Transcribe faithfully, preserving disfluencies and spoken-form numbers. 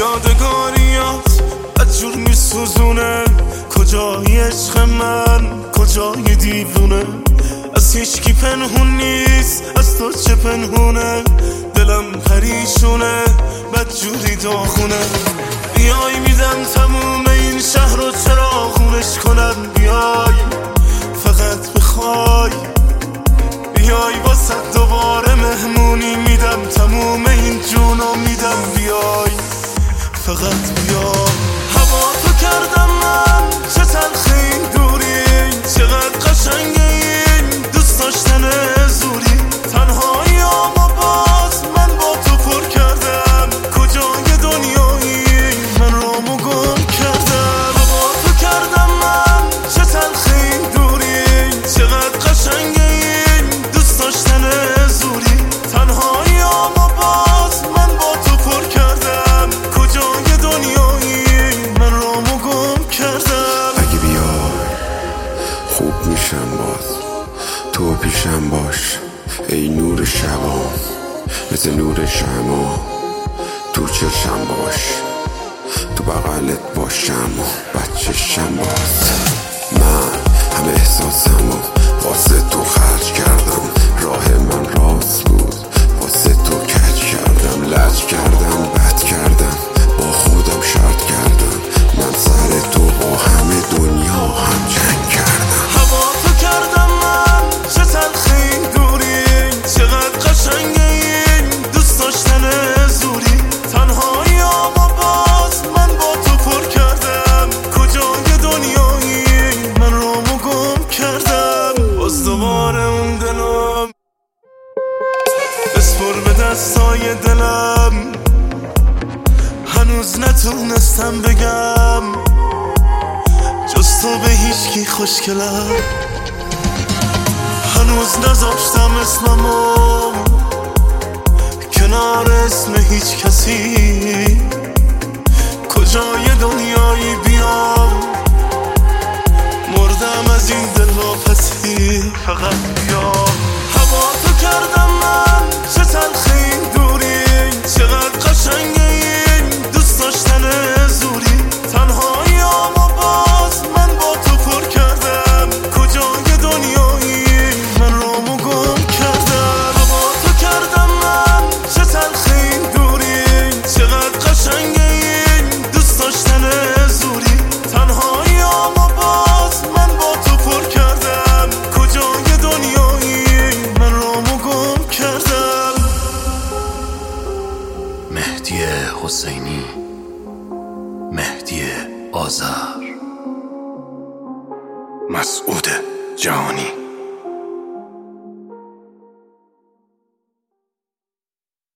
یادگاریات بدجور میسوزونه، کجای عشق من کجای دیوونه، از هیچکی پنهون نیست از تو چه پنهونه، دلم پریشونه بدجوری داغونه. بیای میدم تموم این شهر رو چراغونش کنم، بیای فقط بخوای، بیای واسه دوباره مهمونی میدم، تموم این جونو میدم، بیای فقط بیای. هوا تو کردم من چه تلخ این دوری، چقدر قشنگه این دوست داشتن زوری، تنهایی اما باز من با تو پر کردم، کجای دنیایی من رامو گم کردم. هوا تو کردم من چه تلخ این دوری، چقدر قشنگه این دوست داشتن زوری، تنهایی اما باز من با تو پر کردم، کجای دنیایی من رامو گم کردم. اگه بیای خوب میشم باز، تو پیشم باش ای نور شبام، مثل نور شما تو چشم باش، تو بغلت باشم و بچشم باز. من همه احساسمو واسه تو خرج کردم، راه من راست بود واسه تو کج کردم، لج کردم بد کردم با خودم شرط کردم، من سر تو با همه دنیا هم جنگ کردم. هوا تو کردم من چه تلخ این دوری، چقدر قشنگه این دوست داشتن زوری، تنهایی اما باز من با تو پر کردم، کجای دنیایی من رامو گم کردم. باز دوباره اون دلم بسپر به دستای دلم، هنوز نتونستم بگم جز تو به هیچکی خوشگلم، هنوز نذاشتم اسممو کنار اسم هیچ کسی، کجای دنیایی بیام مردم از این دل واپسی، فقط بیام. هوا تو کردم من چه تلخ این دوری، چقدر قشنگه این دوست داشتن زوری، تنهایی اما باز من با تو پر کردم، کجای دنیایی من رامو گم کردم. هوا تو کردم من چه تلخ این دوری، چقدر قشنگه این دوست داشتن زوری، تنهایی اما باز من با تو پر کردم، کجای دنیایی من رامو گم کردم. مهدی حسینی، مهدی آذر، مسعود جهانی.